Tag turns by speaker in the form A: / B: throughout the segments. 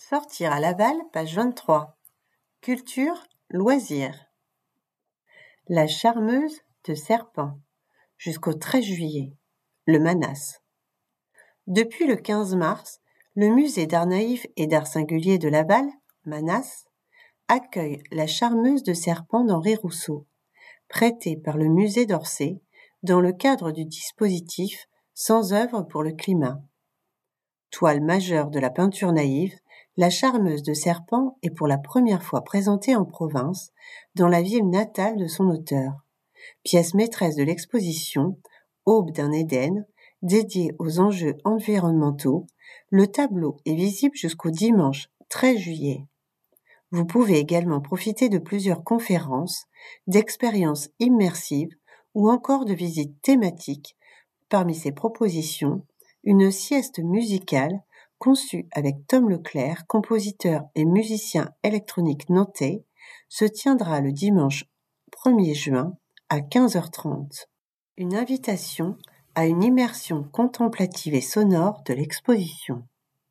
A: Sortir à Laval, page 23. Culture, loisirs. La charmeuse de Serpent, jusqu'au 13 juillet. Le Manas. Depuis le 15 mars, le musée d'art naïf et d'art singulier de Laval, Manas, accueille la charmeuse de Serpent d'Henri Rousseau, prêtée par le musée d'Orsay dans le cadre du dispositif Sans œuvre pour le climat. Toile majeure de la peinture naïve, la charmeuse de Serpent est pour la première fois présentée en province, dans la ville natale de son auteur. Pièce maîtresse de l'exposition, Aube d'un Éden, dédiée aux enjeux environnementaux, le tableau est visible jusqu'au dimanche 13 juillet. Vous pouvez également profiter de plusieurs conférences, d'expériences immersives ou encore de visites thématiques. Parmi ces propositions, une sieste musicale conçue avec Tom Leclerc, compositeur et musicien électronique nantais, se tiendra le dimanche 1er juin à 15h30. Une invitation à une immersion contemplative et sonore de l'exposition.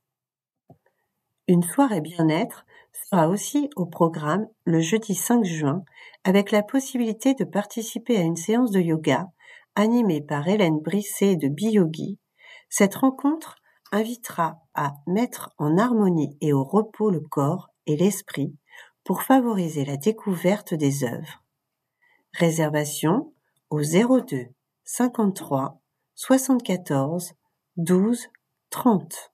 A: Une soirée bien-être sera aussi au programme le jeudi 5 juin avec la possibilité de participer à une séance de yoga animée par Hélène Brisset de Biyogi. Cette rencontre invitera à mettre en harmonie et au repos le corps et l'esprit pour favoriser la découverte des œuvres. Réservation au 02 53 74 12 30.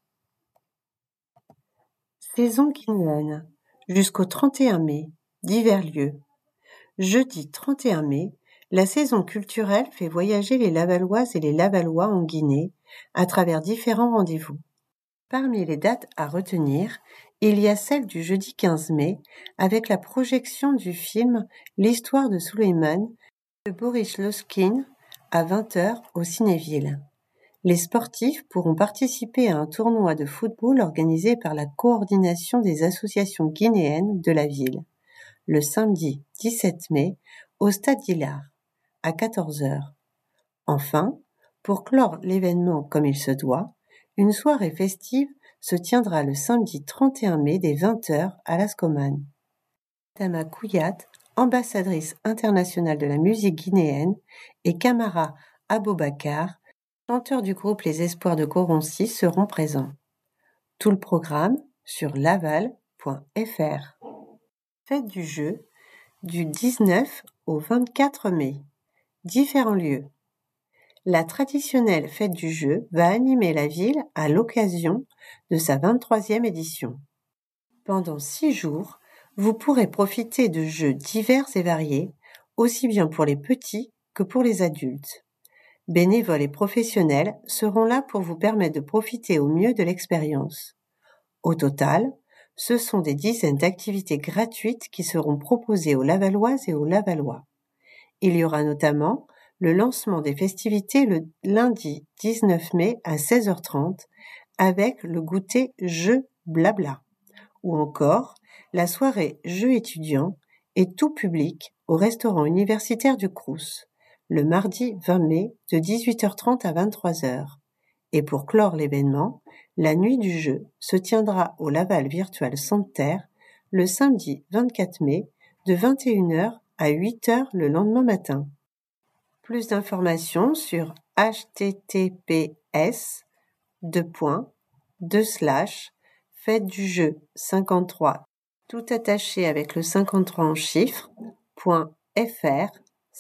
A: Saison guinéenne jusqu'au 31 mai, divers lieux. Jeudi 31 mai, la saison culturelle fait voyager les Lavalloises et les Lavallois en Guinée à travers différents rendez-vous. Parmi les dates à retenir, il y a celle du jeudi 15 mai avec la projection du film L'histoire de Souleymane de Boris Louskine à 20h au Cinéville. Les sportifs pourront participer à un tournoi de football organisé par la coordination des associations guinéennes de la ville, le samedi 17 mai au Stade Hillard, à 14h. Enfin, pour clore l'événement comme il se doit, une soirée festive se tiendra le samedi 31 mai dès 20h à l'Ascoman. Tama Kouyat, ambassadrice internationale de la musique guinéenne, et Camara Abobakar, chanteur du groupe Les Espoirs de Coroncy, seront présents. Tout le programme sur laval.fr. Fête du jeu du 19 au 24 mai. Différents lieux. La traditionnelle fête du jeu va animer la ville à l'occasion de sa 23e édition. Pendant 6 jours, vous pourrez profiter de jeux divers et variés, aussi bien pour les petits que pour les adultes. Bénévoles et professionnels seront là pour vous permettre de profiter au mieux de l'expérience. Au total, ce sont des dizaines d'activités gratuites qui seront proposées aux Lavalloises et aux Lavallois. Il y aura notamment le lancement des festivités le lundi 19 mai à 16h30 avec le goûter Jeux Blabla, ou encore la soirée Jeux étudiants et tout public au restaurant universitaire du Crous, le mardi 20 mai de 18h30 à 23h. Et pour clore l'événement, la nuit du jeu se tiendra au Laval Virtual Center le samedi 24 mai de 21h à 8h le lendemain matin. Plus d'informations sur https://fête du jeu 53 tout attaché avec le 53 en chiffres .fr/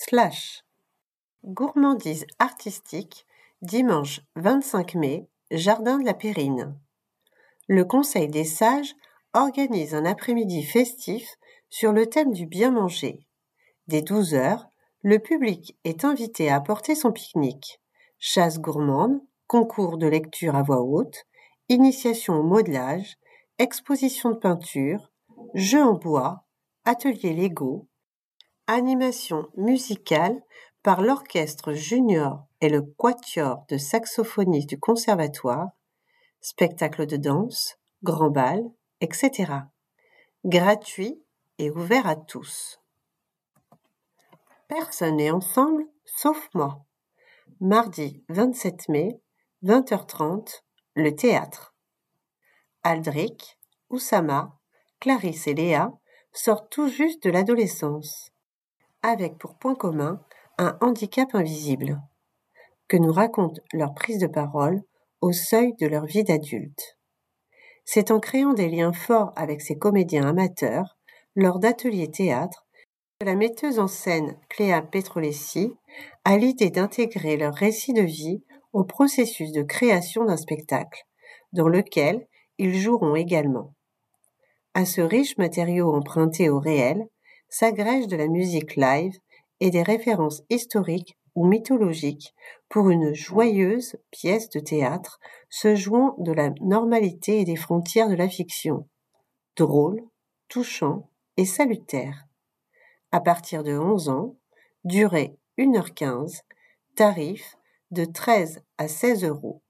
A: Gourmandise artistique, dimanche 25 mai, Jardin de la Périne. Le Conseil des sages organise un après-midi festif sur le thème du bien manger. Dès 12h, le public est invité à apporter son pique-nique. Chasse gourmande, concours de lecture à voix haute, initiation au modelage, exposition de peinture, jeux en bois, atelier Lego, animation musicale par l'orchestre junior et le quatuor de saxophonistes du conservatoire, spectacle de danse, grand bal, etc. Gratuit et ouvert à tous. Personne n'est ensemble sauf moi. Mardi 27 mai, 20h30, le théâtre. Aldric, Oussama, Clarisse et Léa sortent tout juste de l'adolescence, avec pour point commun un handicap invisible, que nous raconte leur prise de parole au seuil de leur vie d'adulte. C'est en créant des liens forts avec ces comédiens amateurs, lors d'ateliers théâtre, que la metteuse en scène Cléa Petrolesi a l'idée d'intégrer leur récit de vie au processus de création d'un spectacle, dans lequel ils joueront également. À ce riche matériau emprunté au réel, s'agrège de la musique live et des références historiques ou mythologiques pour une joyeuse pièce de théâtre se jouant de la normalité et des frontières de la fiction. Drôle, touchant et salutaire. À partir de 11 ans, durée 1h15, tarif de 13 à 16 euros.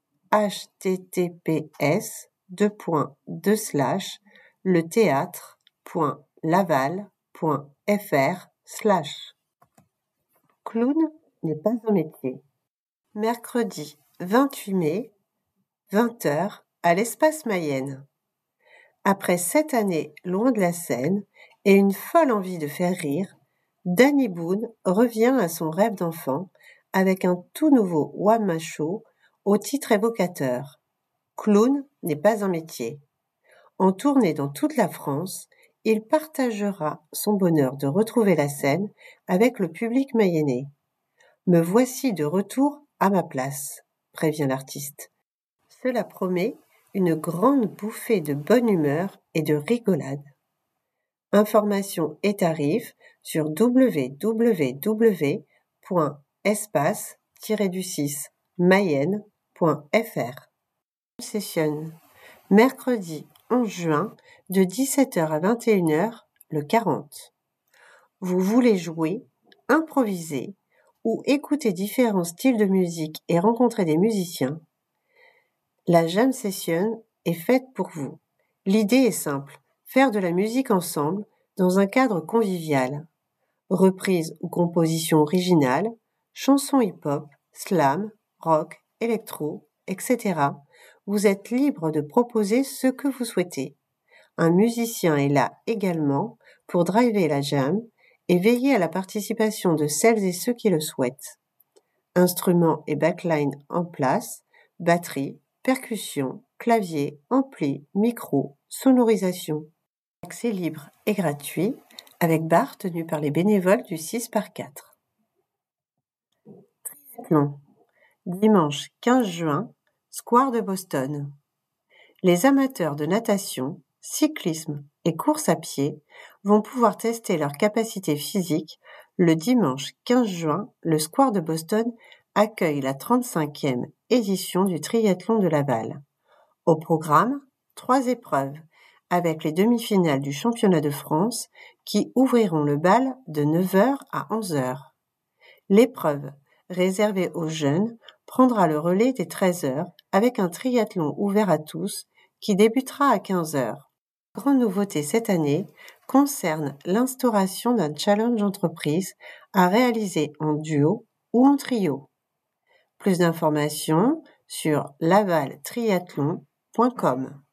A: https://letheatre.laval.fr/ Clown n'est pas un métier. Mercredi 28 mai, 20h, à l'Espace Mayenne. Après 7 années loin de la scène et une folle envie de faire rire, Danny Boone revient à son rêve d'enfant avec un tout nouveau one-man show au titre évocateur. Clown n'est pas un métier. En tournée dans toute la France, il partagera son bonheur de retrouver la scène avec le public mayennais. Me voici de retour à ma place, prévient l'artiste. Cela promet une grande bouffée de bonne humeur et de rigolade. Informations et tarifs sur www.espace-mayenne.fr. Session. Mercredi 11 juin de 17h à 21h, le 40. Vous voulez jouer, improviser ou écouter différents styles de musique et rencontrer des musiciens? La Jam Session est faite pour vous. L'idée est simple, faire de la musique ensemble dans un cadre convivial. Reprises ou compositions originales, chansons hip-hop, slam, rock, électro, etc. Vous êtes libre de proposer ce que vous souhaitez. Un musicien est là également pour driver la jam et veiller à la participation de celles et ceux qui le souhaitent. Instruments et backline en place, batterie, percussion, clavier, ampli, micro, sonorisation. Accès libre et gratuit, avec bar tenu par les bénévoles du 6x4. Triathlon. Dimanche 15 juin, Square de Boston. Les amateurs de natation, cyclisme et course à pied vont pouvoir tester leur capacité physique. Le dimanche 15 juin, le Square de Boston accueille la 35e édition du triathlon de Laval. Au programme, 3 épreuves, avec les demi-finales du championnat de France qui ouvriront le bal de 9h à 11h. L'épreuve, réservée aux jeunes, prendra le relais des 13h avec un triathlon ouvert à tous qui débutera à 15h. La grande nouveauté cette année concerne l'instauration d'un challenge entreprise à réaliser en duo ou en trio. Plus d'informations sur lavaltriathlon.com.